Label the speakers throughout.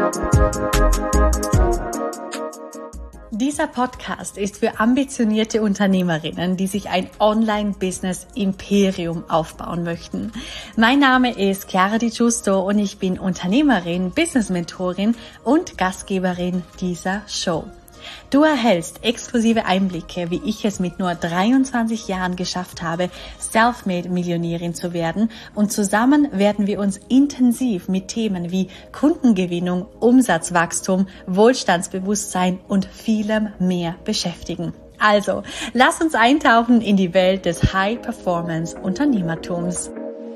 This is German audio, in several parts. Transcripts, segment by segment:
Speaker 1: Dieser Podcast ist für ambitionierte Unternehmerinnen, die sich ein Online-Business-Imperium aufbauen möchten. Mein Name ist Chiara Di Giusto und ich bin Unternehmerin, Business-Mentorin und Gastgeberin dieser Show. Du erhältst exklusive Einblicke, wie ich es mit nur 23 Jahren geschafft habe, Selfmade-Millionärin zu werden, und zusammen werden wir uns intensiv mit Themen wie Kundengewinnung, Umsatzwachstum, Wohlstandsbewusstsein und vielem mehr beschäftigen. Also, lass uns eintauchen in die Welt des High-Performance-Unternehmertums.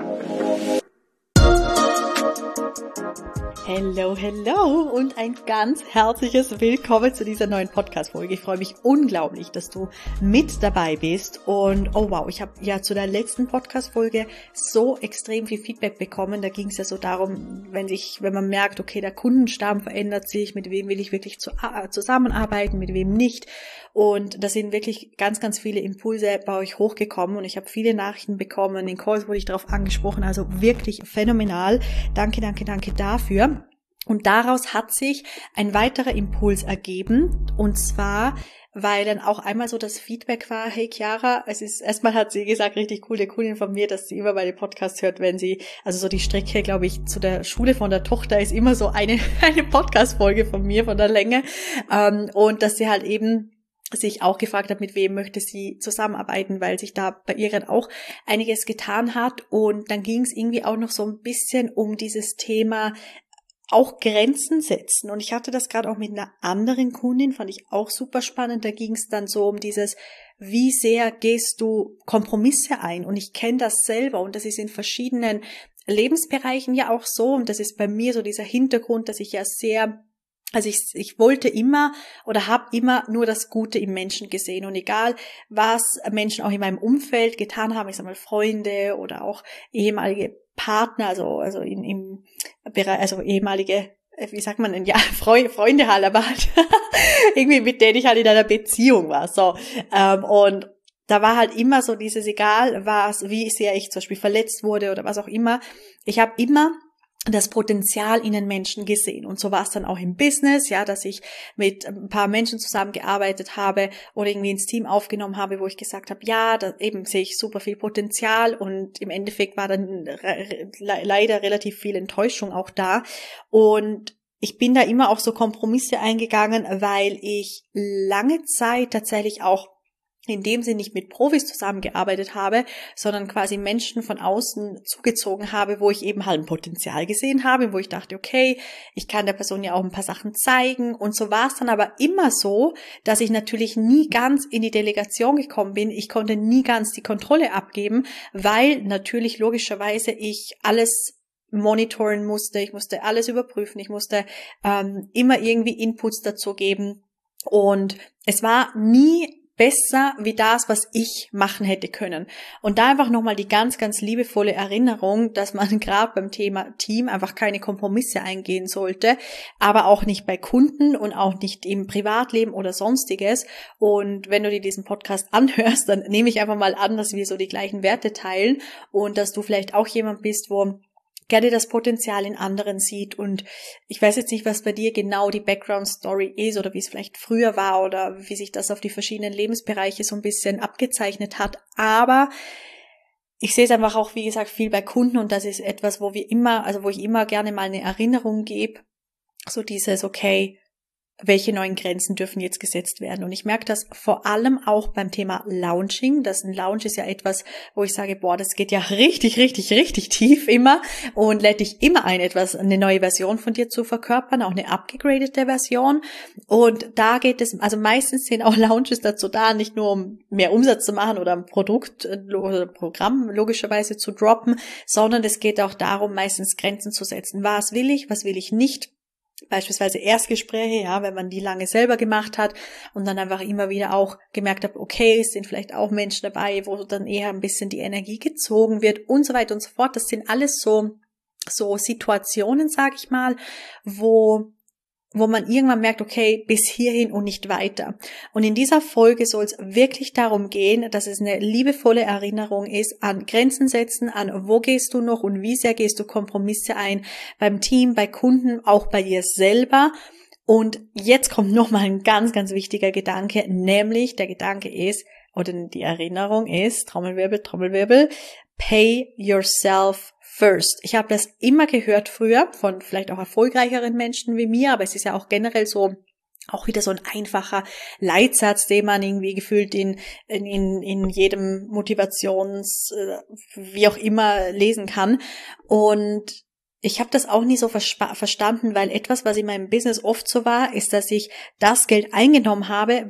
Speaker 1: Hello und ein ganz herzliches Willkommen zu dieser neuen Podcast-Folge. Ich freue mich unglaublich, dass du mit dabei bist und oh wow, ich habe ja zu der letzten Podcast-Folge so extrem viel Feedback bekommen. Da ging es ja so darum, wenn man merkt, okay, der Kundenstamm verändert sich, mit wem will ich wirklich zusammenarbeiten, mit wem nicht. Und da sind wirklich ganz, ganz viele Impulse bei euch hochgekommen und ich habe viele Nachrichten bekommen, in Calls wurde ich darauf angesprochen, also wirklich phänomenal. Danke dafür. Und daraus hat sich ein weiterer Impuls ergeben, und zwar, weil dann auch einmal so das Feedback war, hey Chiara, erstmal hat sie gesagt, richtig cool, der Kundin von mir, dass sie immer meine Podcasts hört, wenn sie, also so die Strecke, glaube ich, zu der Schule von der Tochter ist immer so eine Podcast-Folge von mir, von der Länge, und dass sie halt eben sich auch gefragt hat, mit wem möchte sie zusammenarbeiten, weil sich da bei ihr dann auch einiges getan hat. Und dann ging es irgendwie auch noch so ein bisschen um dieses Thema auch Grenzen setzen. Und ich hatte das gerade auch mit einer anderen Kundin, fand ich auch super spannend. Da ging es dann so um dieses, wie sehr gehst du Kompromisse ein? Und ich kenne das selber und das ist in verschiedenen Lebensbereichen ja auch so. Und das ist bei mir so dieser Hintergrund, dass ich ja ich wollte immer oder habe immer nur das Gute im Menschen gesehen. Und egal, was Menschen auch in meinem Umfeld getan haben, ich sag mal Freunde oder auch ehemalige Partner, also im Bereich, also ehemalige, wie sagt man denn, ja, Freunde halt, aber halt irgendwie mit denen ich halt in einer Beziehung war, so. Und da war halt immer so dieses, egal was, wie sehr ich zum Beispiel verletzt wurde oder was auch immer, ich habe immer das Potenzial in den Menschen gesehen. Und so war es dann auch im Business, ja, dass ich mit ein paar Menschen zusammengearbeitet habe oder irgendwie ins Team aufgenommen habe, wo ich gesagt habe, ja, da eben sehe ich super viel Potenzial, und im Endeffekt war dann leider relativ viel Enttäuschung auch da. Und ich bin da immer auch so Kompromisse eingegangen, weil ich lange Zeit tatsächlich auch in dem Sinne nicht mit Profis zusammengearbeitet habe, sondern quasi Menschen von außen zugezogen habe, wo ich eben halt ein Potenzial gesehen habe, wo ich dachte, okay, ich kann der Person ja auch ein paar Sachen zeigen. Und so war es dann aber immer so, dass ich natürlich nie ganz in die Delegation gekommen bin. Ich konnte nie ganz die Kontrolle abgeben, weil natürlich logischerweise ich alles monitoren musste, ich musste alles überprüfen, ich musste immer irgendwie Inputs dazu geben. Und es war nie besser wie das, was ich machen hätte können. Und da einfach nochmal die ganz, ganz liebevolle Erinnerung, dass man gerade beim Thema Team einfach keine Kompromisse eingehen sollte, aber auch nicht bei Kunden und auch nicht im Privatleben oder sonstiges. Und wenn du dir diesen Podcast anhörst, dann nehme ich einfach mal an, dass wir so die gleichen Werte teilen und dass du vielleicht auch jemand bist, wo gerne das Potenzial in anderen sieht. Und ich weiß jetzt nicht, was bei dir genau die Background-Story ist oder wie es vielleicht früher war oder wie sich das auf die verschiedenen Lebensbereiche so ein bisschen abgezeichnet hat. Aber ich sehe es einfach auch, wie gesagt, viel bei Kunden, und das ist etwas, wo ich immer gerne mal eine Erinnerung gebe. So dieses, okay, welche neuen Grenzen dürfen jetzt gesetzt werden? Und ich merke das vor allem auch beim Thema Launching. Ein Launch ist ja etwas, wo ich sage, boah, das geht ja richtig, richtig, richtig tief immer und lädt dich immer ein, eine neue Version von dir zu verkörpern, auch eine upgradete Version. Und da geht es, also meistens sind auch Launches dazu da, nicht nur um mehr Umsatz zu machen oder ein Produkt oder Programm logischerweise zu droppen, sondern es geht auch darum, meistens Grenzen zu setzen. Was will ich nicht? Beispielsweise Erstgespräche, ja, wenn man die lange selber gemacht hat und dann einfach immer wieder auch gemerkt hat, okay, es sind vielleicht auch Menschen dabei, wo dann eher ein bisschen die Energie gezogen wird und so weiter und so fort. Das sind alles so Situationen, sag ich mal, wo wo man irgendwann merkt, okay, bis hierhin und nicht weiter. Und in dieser Folge soll es wirklich darum gehen, dass es eine liebevolle Erinnerung ist an Grenzen setzen, an wo gehst du noch und wie sehr gehst du Kompromisse ein beim Team, bei Kunden, auch bei dir selber. Und jetzt kommt nochmal ein ganz, ganz wichtiger Gedanke, nämlich der Gedanke ist, oder die Erinnerung ist, Trommelwirbel, Trommelwirbel, pay yourself first. Ich habe das immer gehört früher von vielleicht auch erfolgreicheren Menschen wie mir, aber es ist ja auch generell so, auch wieder so ein einfacher Leitsatz, den man irgendwie gefühlt in jedem wie auch immer lesen kann. Und ich habe das auch nie so verstanden, weil etwas, was in meinem Business oft so war, ist, dass ich das Geld eingenommen habe,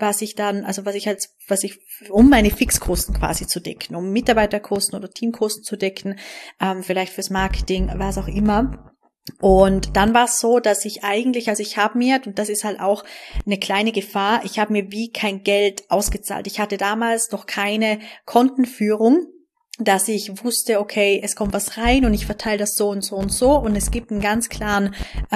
Speaker 1: um meine Fixkosten quasi zu decken, um Mitarbeiterkosten oder Teamkosten zu decken, vielleicht fürs Marketing, was auch immer. Und dann war es so, dass ich eigentlich, also ich habe mir, und das ist halt auch eine kleine Gefahr, ich habe mir wie kein Geld ausgezahlt. Ich hatte damals noch keine Kontenführung, dass ich wusste, okay, es kommt was rein und ich verteile das so und so und so und es gibt einen ganz klaren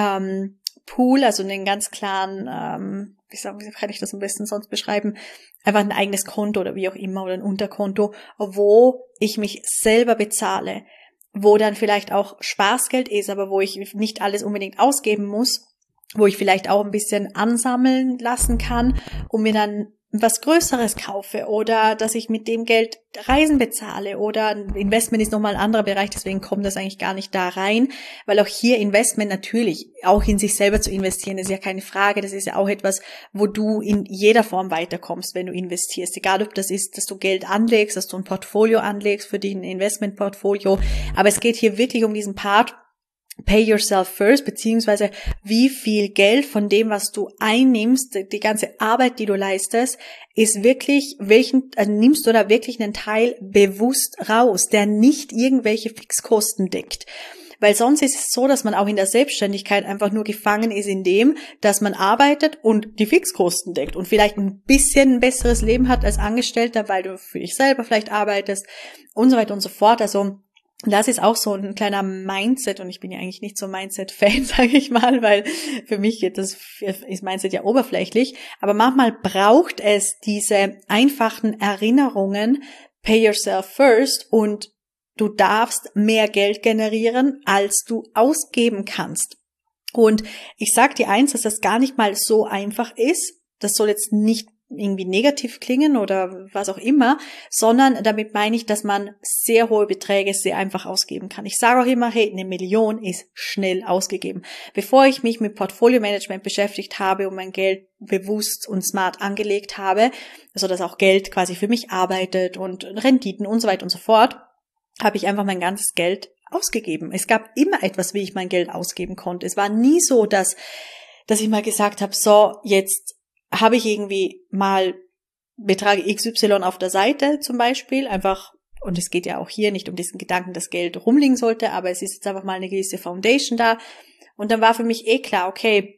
Speaker 1: Pool, also einen ganz klaren, wie kann ich das am besten sonst beschreiben, einfach ein eigenes Konto oder wie auch immer oder ein Unterkonto, wo ich mich selber bezahle, wo dann vielleicht auch Spaßgeld ist, aber wo ich nicht alles unbedingt ausgeben muss, wo ich vielleicht auch ein bisschen ansammeln lassen kann und mir dann was Größeres kaufe oder dass ich mit dem Geld Reisen bezahle oder Investment ist nochmal ein anderer Bereich, deswegen kommt das eigentlich gar nicht da rein, weil auch hier Investment natürlich, auch in sich selber zu investieren, ist ja keine Frage, das ist ja auch etwas, wo du in jeder Form weiterkommst, wenn du investierst, egal ob das ist, dass du Geld anlegst, dass du ein Portfolio anlegst für dich, ein Investmentportfolio, aber es geht hier wirklich um diesen Part, pay yourself first, beziehungsweise wie viel Geld von dem, was du einnimmst, die ganze Arbeit, die du leistest, ist wirklich, nimmst du da wirklich einen Teil bewusst raus, der nicht irgendwelche Fixkosten deckt. Weil sonst ist es so, dass man auch in der Selbstständigkeit einfach nur gefangen ist in dem, dass man arbeitet und die Fixkosten deckt und vielleicht ein bisschen ein besseres Leben hat als Angestellter, weil du für dich selber vielleicht arbeitest und so weiter und so fort. Also das ist auch so ein kleiner Mindset und ich bin ja eigentlich nicht so Mindset-Fan, sage ich mal, weil für mich ist Mindset ja oberflächlich, aber manchmal braucht es diese einfachen Erinnerungen, pay yourself first und du darfst mehr Geld generieren, als du ausgeben kannst. Und ich sag dir eins, dass das gar nicht mal so einfach ist, das soll jetzt nicht irgendwie negativ klingen oder was auch immer, sondern damit meine ich, dass man sehr hohe Beträge sehr einfach ausgeben kann. Ich sage auch immer, hey, 1 Million ist schnell ausgegeben. Bevor ich mich mit Portfolio-Management beschäftigt habe und mein Geld bewusst und smart angelegt habe, also dass auch Geld quasi für mich arbeitet und Renditen und so weiter und so fort, habe ich einfach mein ganzes Geld ausgegeben. Es gab immer etwas, wie ich mein Geld ausgeben konnte. Es war nie so, dass ich mal gesagt habe, so, jetzt habe ich irgendwie mal Betrag XY auf der Seite zum Beispiel, einfach, und es geht ja auch hier nicht um diesen Gedanken, dass Geld rumliegen sollte, aber es ist jetzt einfach mal eine gewisse Foundation da. Und dann war für mich klar, okay,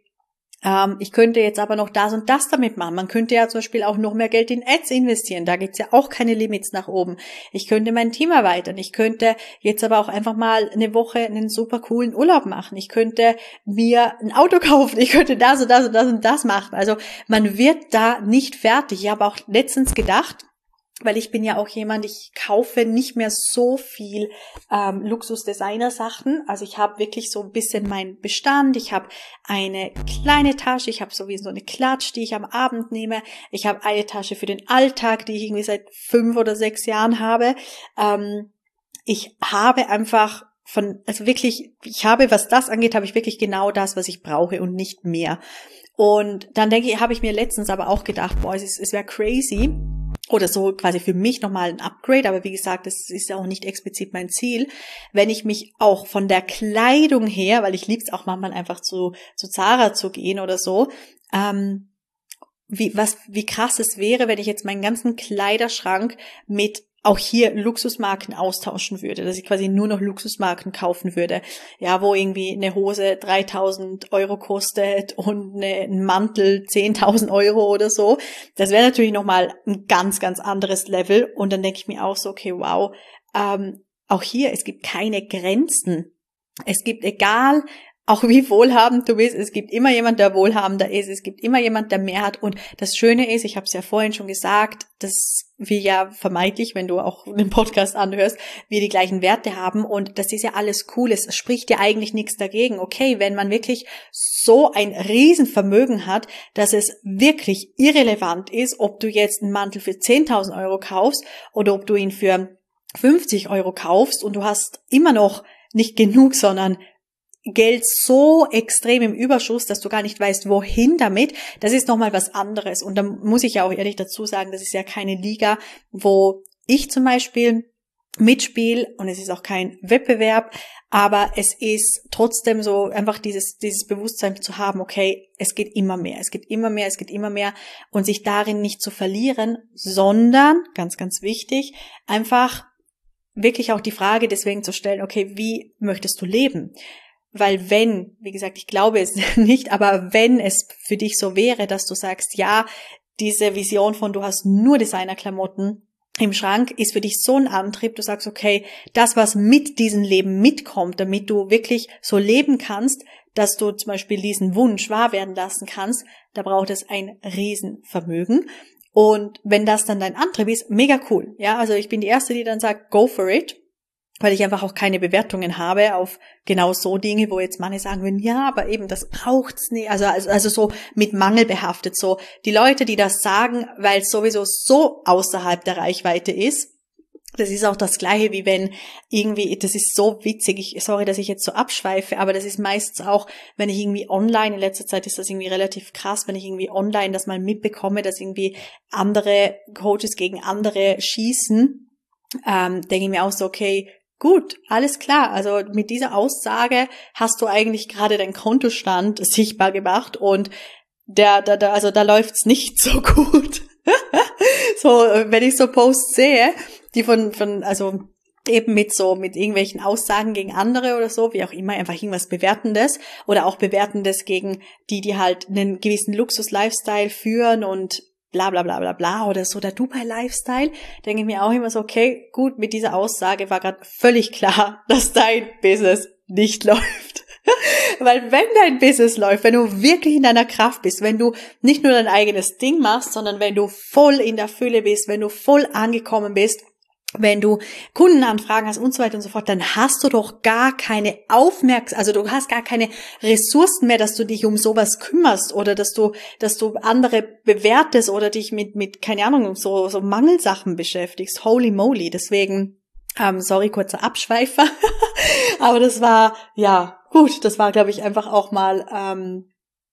Speaker 1: ich könnte jetzt aber noch das und das damit machen. Man könnte ja zum Beispiel auch noch mehr Geld in Ads investieren. Da gibt's ja auch keine Limits nach oben. Ich könnte mein Team erweitern. Ich könnte jetzt aber auch einfach mal eine Woche einen super coolen Urlaub machen. Ich könnte mir ein Auto kaufen. Ich könnte das und das und das und das machen. Also man wird da nicht fertig. Ich habe auch letztens gedacht, weil ich bin ja auch jemand, ich kaufe nicht mehr so viel Luxus-Designer-Sachen. Also ich habe wirklich so ein bisschen meinen Bestand. Ich habe eine kleine Tasche, ich habe so eine Klatsch, die ich am Abend nehme. Ich habe eine Tasche für den Alltag, die ich irgendwie seit 5 oder 6 Jahren habe. Ich habe einfach was das angeht, habe ich wirklich genau das, was ich brauche und nicht mehr. Und dann habe ich mir letztens aber auch gedacht, boah, es wäre crazy, oder so quasi für mich nochmal ein Upgrade, aber wie gesagt, das ist ja auch nicht explizit mein Ziel, wenn ich mich auch von der Kleidung her, weil ich liebe es auch manchmal einfach zu Zara zu gehen oder so, wie krass es wäre, wenn ich jetzt meinen ganzen Kleiderschrank mit auch hier Luxusmarken austauschen würde, dass ich quasi nur noch Luxusmarken kaufen würde, ja, wo irgendwie eine Hose 3.000 € kostet und ein Mantel 10.000 € oder so. Das wäre natürlich nochmal ein ganz, ganz anderes Level und dann denke ich mir auch so, okay, wow, auch hier, es gibt keine Grenzen. Es gibt, egal auch wie wohlhabend du bist, es gibt immer jemand, der wohlhabender ist, es gibt immer jemand, der mehr hat. Und das Schöne ist, ich habe es ja vorhin schon gesagt, dass wir ja vermeintlich, wenn du auch den Podcast anhörst, wir die gleichen Werte haben und das ist ja alles cool. Es spricht ja eigentlich nichts dagegen. Okay, wenn man wirklich so ein Riesenvermögen hat, dass es wirklich irrelevant ist, ob du jetzt einen Mantel für 10.000 Euro kaufst oder ob du ihn für 50 Euro kaufst und du hast immer noch nicht genug, sondern Geld so extrem im Überschuss, dass du gar nicht weißt, wohin damit, das ist nochmal was anderes. Und da muss ich ja auch ehrlich dazu sagen, das ist ja keine Liga, wo ich zum Beispiel mitspiele und es ist auch kein Wettbewerb, aber es ist trotzdem so einfach dieses Bewusstsein zu haben, okay, es geht immer mehr, es geht immer mehr, es geht immer mehr und sich darin nicht zu verlieren, sondern, ganz, ganz wichtig, einfach wirklich auch die Frage deswegen zu stellen, okay, wie möchtest du leben? Weil wenn, wie gesagt, ich glaube es nicht, aber wenn es für dich so wäre, dass du sagst, ja, diese Vision von du hast nur Designerklamotten im Schrank ist für dich so ein Antrieb, du sagst, okay, das, was mit diesem Leben mitkommt, damit du wirklich so leben kannst, dass du zum Beispiel diesen Wunsch wahr werden lassen kannst, da braucht es ein Riesenvermögen. Und wenn das dann dein Antrieb ist, mega cool. Ja, also ich bin die Erste, die dann sagt, go for it. Weil ich einfach auch keine Bewertungen habe auf genau so Dinge, wo jetzt manche sagen würden, ja, aber eben, das braucht's nicht. Also so mit Mangel behaftet. So die Leute, die das sagen, weil es sowieso so außerhalb der Reichweite ist. Das ist auch das Gleiche, wie wenn irgendwie, das ist so witzig, sorry, dass ich jetzt so abschweife, aber das ist meistens auch, wenn ich irgendwie online, in letzter Zeit ist das irgendwie relativ krass, wenn ich irgendwie online das mal mitbekomme, dass irgendwie andere Coaches gegen andere schießen, denke ich mir auch so, okay, gut, alles klar. Also mit dieser Aussage hast du eigentlich gerade deinen Kontostand sichtbar gemacht und da läuft's nicht so gut. So, wenn ich so Posts sehe, die also eben mit irgendwelchen Aussagen gegen andere oder so, wie auch immer, einfach irgendwas Bewertendes oder auch Bewertendes gegen die halt einen gewissen Luxus-Lifestyle führen und bla bla bla bla bla oder so, der Dubai-Lifestyle, denke ich mir auch immer so, okay, gut, mit dieser Aussage war gerade völlig klar, dass dein Business nicht läuft. Weil wenn dein Business läuft, wenn du wirklich in deiner Kraft bist, wenn du nicht nur dein eigenes Ding machst, sondern wenn du voll in der Fülle bist, wenn du voll angekommen bist, wenn du Kundenanfragen hast und so weiter und so fort, dann hast du doch gar keine also du hast gar keine Ressourcen mehr, dass du dich um sowas kümmerst oder dass du andere bewertest oder dich mit keine Ahnung, so Mangelsachen beschäftigst. Holy moly. Deswegen, sorry, kurzer Abschweifer. Aber das war, ja, gut, das war, glaube ich, einfach auch mal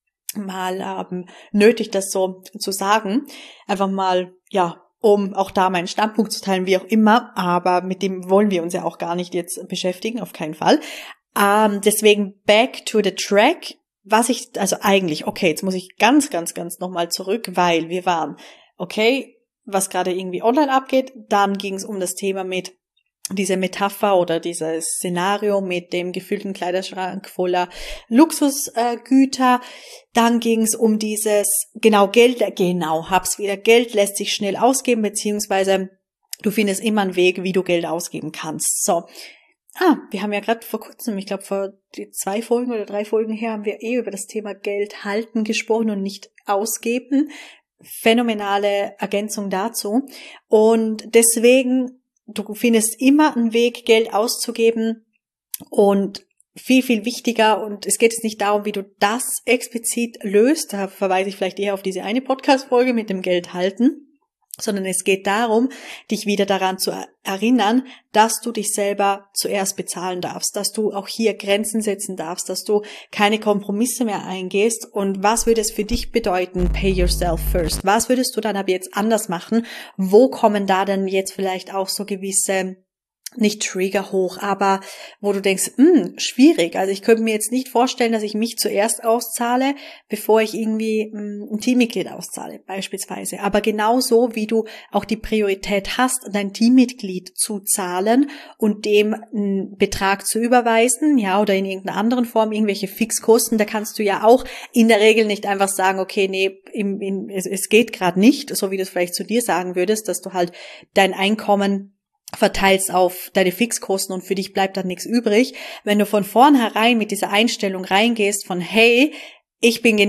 Speaker 1: nötig, das so zu sagen. Einfach mal, ja, um auch da meinen Standpunkt zu teilen, wie auch immer, aber mit dem wollen wir uns ja auch gar nicht jetzt beschäftigen, auf keinen Fall. Deswegen back to the track, okay, jetzt muss ich ganz, ganz, ganz nochmal zurück, weil wir waren, okay, was gerade irgendwie online abgeht, dann ging es um das Thema mit diese Metapher oder dieses Szenario mit dem gefüllten Kleiderschrank voller Luxusgüter. Dann ging es um dieses, Geld lässt sich schnell ausgeben, beziehungsweise du findest immer einen Weg, wie du Geld ausgeben kannst. So. Wir haben ja gerade vor kurzem, ich glaube vor 2 Folgen oder 3 Folgen her, haben wir über das Thema Geld halten gesprochen und nicht ausgeben. Phänomenale Ergänzung dazu. Und deswegen, du findest immer einen Weg, Geld auszugeben und viel, viel wichtiger, und es geht jetzt nicht darum, wie du das explizit löst, da verweise ich vielleicht eher auf diese eine Podcast-Folge mit dem Geld halten, sondern es geht darum, dich wieder daran zu erinnern, dass du dich selber zuerst bezahlen darfst, dass du auch hier Grenzen setzen darfst, dass du keine Kompromisse mehr eingehst. Und was würde es für dich bedeuten, pay yourself first? Was würdest du dann ab jetzt anders machen? Wo kommen da denn jetzt vielleicht auch so gewisse, nicht Trigger hoch, aber wo du denkst, schwierig. Also ich könnte mir jetzt nicht vorstellen, dass ich mich zuerst auszahle, bevor ich irgendwie ein Teammitglied auszahle, beispielsweise. Aber genauso wie du auch die Priorität hast, dein Teammitglied zu zahlen und dem einen Betrag zu überweisen, ja, oder in irgendeiner anderen Form irgendwelche Fixkosten, da kannst du ja auch in der Regel nicht einfach sagen, okay, nee, es geht gerade nicht, so wie du es vielleicht zu dir sagen würdest, dass du halt dein Einkommen verteilst auf deine Fixkosten und für dich bleibt dann nichts übrig. Wenn du von vornherein mit dieser Einstellung reingehst von, hey, ich bin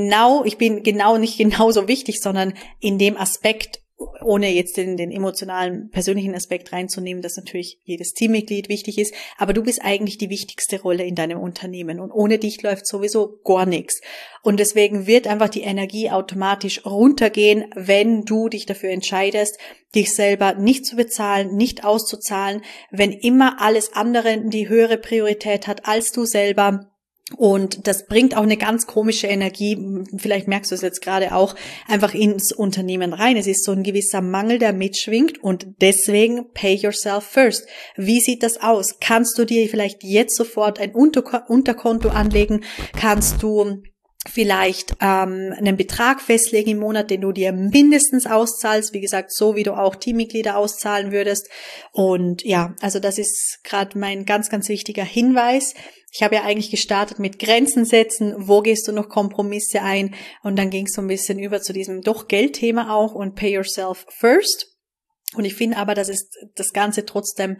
Speaker 1: nicht genauso wichtig, sondern in dem Aspekt, ohne jetzt den emotionalen, persönlichen Aspekt reinzunehmen, dass natürlich jedes Teammitglied wichtig ist, aber du bist eigentlich die wichtigste Rolle in deinem Unternehmen und ohne dich läuft sowieso gar nichts. Und deswegen wird einfach die Energie automatisch runtergehen, wenn du dich dafür entscheidest, dich selber nicht zu bezahlen, nicht auszuzahlen, wenn immer alles andere die höhere Priorität hat als du selber. Und das bringt auch eine ganz komische Energie, vielleicht merkst du es jetzt gerade auch, einfach ins Unternehmen rein. Es ist so ein gewisser Mangel, der mitschwingt und deswegen pay yourself first. Wie sieht das aus? Kannst du dir vielleicht jetzt sofort ein Unterkonto anlegen? Kannst du vielleicht einen Betrag festlegen im Monat, den du dir mindestens auszahlst, wie gesagt, so wie du auch Teammitglieder auszahlen würdest. Und ja, also das ist gerade mein ganz, ganz wichtiger Hinweis. Ich habe ja eigentlich gestartet mit Grenzen setzen, wo gehst du noch Kompromisse ein, und dann ging es so ein bisschen über zu diesem doch Geldthema auch und pay yourself first. Und ich finde aber, dass es das Ganze trotzdem,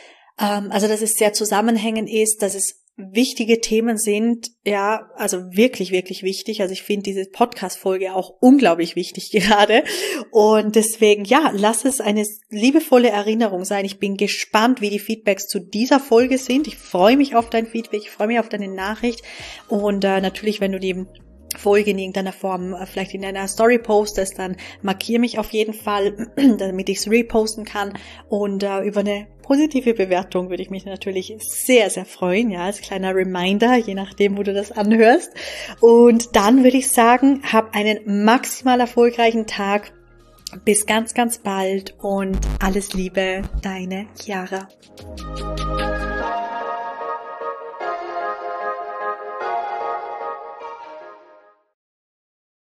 Speaker 1: dass es sehr zusammenhängend ist, dass es wichtige Themen sind, ja, also wirklich, wirklich wichtig. Also ich finde diese Podcast-Folge auch unglaublich wichtig gerade. Und deswegen, ja, lass es eine liebevolle Erinnerung sein. Ich bin gespannt, wie die Feedbacks zu dieser Folge sind. Ich freue mich auf dein Feedback, ich freue mich auf deine Nachricht. Und natürlich, wenn du die Folge in irgendeiner Form vielleicht in deiner Story postest, dann markiere mich auf jeden Fall, damit ich es reposten kann. Und über eine positive Bewertung würde ich mich natürlich sehr, sehr freuen, ja, als kleiner Reminder, je nachdem, wo du das anhörst. Und dann würde ich sagen, hab einen maximal erfolgreichen Tag. Bis ganz, ganz bald und alles Liebe, deine Chiara.